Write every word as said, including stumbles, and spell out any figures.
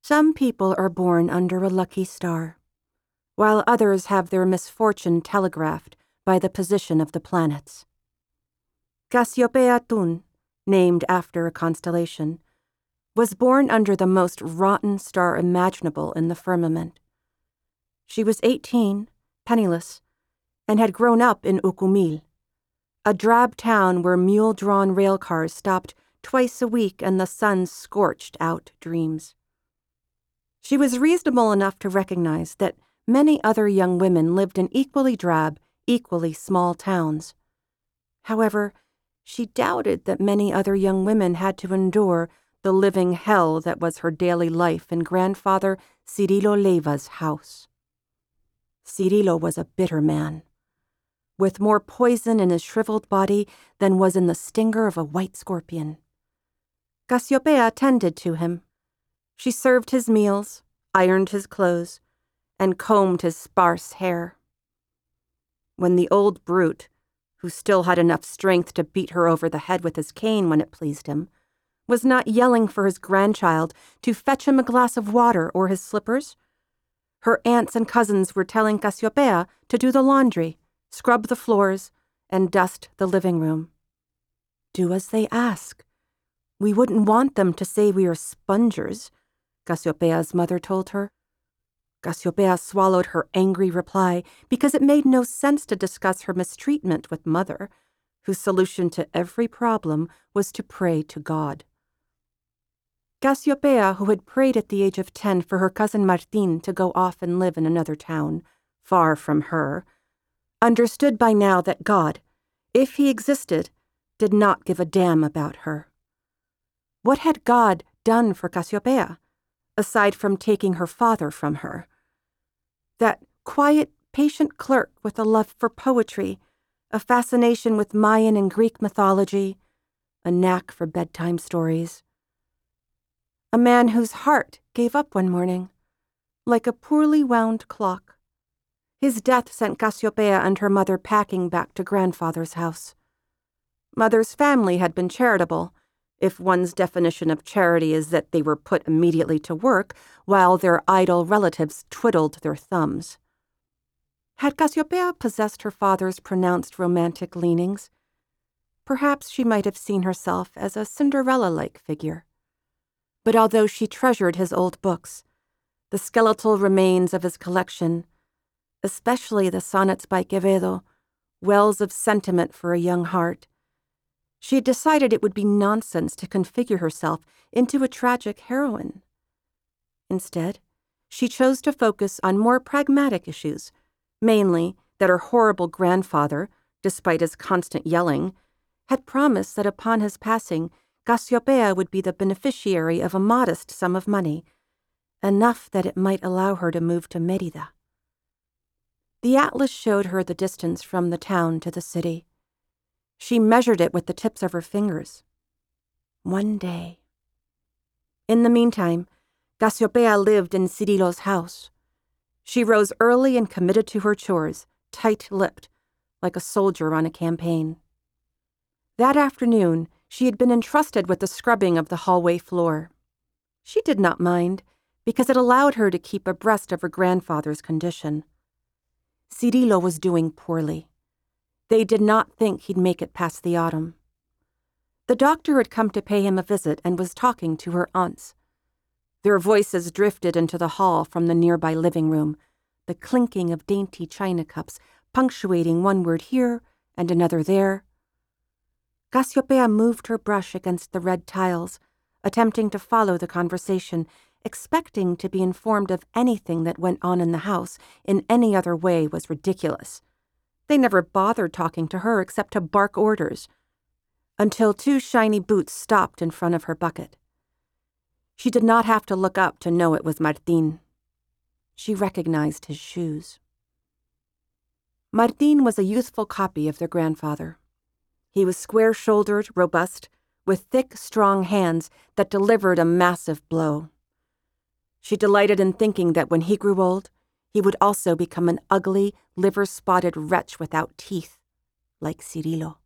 Some people are born under a lucky star, while others have their misfortune telegraphed by the position of the planets. Cassiopeia Tun, named after a constellation, was born under the most rotten star imaginable in the firmament. She was eighteen, penniless, and had grown up in Ucumil, a drab town where mule-drawn railcars stopped twice a week and the sun scorched out dreams. She was reasonable enough to recognize that many other young women lived in equally drab, equally small towns. However, she doubted that many other young women had to endure the living hell that was her daily life in grandfather Cirilo Leiva's house. Cirilo was a bitter man, with more poison in his shriveled body than was in the stinger of a white scorpion. Cassiopeia tended to him. She served his meals, ironed his clothes, and combed his sparse hair. When the old brute, who still had enough strength to beat her over the head with his cane when it pleased him, was not yelling for his grandchild to fetch him a glass of water or his slippers, her aunts and cousins were telling Cassiopeia to do the laundry, scrub the floors, and dust the living room. Do as they ask. We wouldn't want them to say we are spongers, Cassiopeia's mother told her. Cassiopeia swallowed her angry reply because it made no sense to discuss her mistreatment with Mother, whose solution to every problem was to pray to God. Cassiopeia, who had prayed at the age of ten for her cousin Martín to go off and live in another town, far from her, understood by now that God, if he existed, did not give a damn about her. What had God done for Cassiopeia, aside from taking her father from her? That quiet, patient clerk with a love for poetry, a fascination with Mayan and Greek mythology, a knack for bedtime stories. A man whose heart gave up one morning, like a poorly wound clock. His death sent Cassiopeia and her mother packing back to grandfather's house. Mother's family had been charitable, if one's definition of charity is that they were put immediately to work while their idle relatives twiddled their thumbs. Had Cassiopeia possessed her father's pronounced romantic leanings, perhaps she might have seen herself as a Cinderella-like figure. But although she treasured his old books, the skeletal remains of his collection, especially the sonnets by Quevedo, wells of sentiment for a young heart, she had decided it would be nonsense to configure herself into a tragic heroine. Instead, she chose to focus on more pragmatic issues, mainly that her horrible grandfather, despite his constant yelling, had promised that upon his passing, Cassiopeia would be the beneficiary of a modest sum of money, enough that it might allow her to move to Mérida. The atlas showed her the distance from the town to the city. She measured it with the tips of her fingers. One day. In the meantime, Cassiopeia lived in Cirilo's house. She rose early and committed to her chores, tight-lipped, like a soldier on a campaign. That afternoon, she had been entrusted with the scrubbing of the hallway floor. She did not mind, because it allowed her to keep abreast of her grandfather's condition. Cirilo was doing poorly. They did not think he'd make it past the autumn. The doctor had come to pay him a visit and was talking to her aunts. Their voices drifted into the hall from the nearby living room, the clinking of dainty china cups punctuating one word here and another there. Cassiopeia moved her brush against the red tiles, attempting to follow the conversation, expecting to be informed of anything that went on in the house in any other way was ridiculous. They never bothered talking to her except to bark orders, until two shiny boots stopped in front of her bucket. She did not have to look up to know it was Martín. She recognized his shoes. Martín was a youthful copy of their grandfather. He was square-shouldered, robust, with thick, strong hands that delivered a massive blow. She delighted in thinking that when he grew old, he would also become an ugly, liver-spotted wretch without teeth, like Cirilo.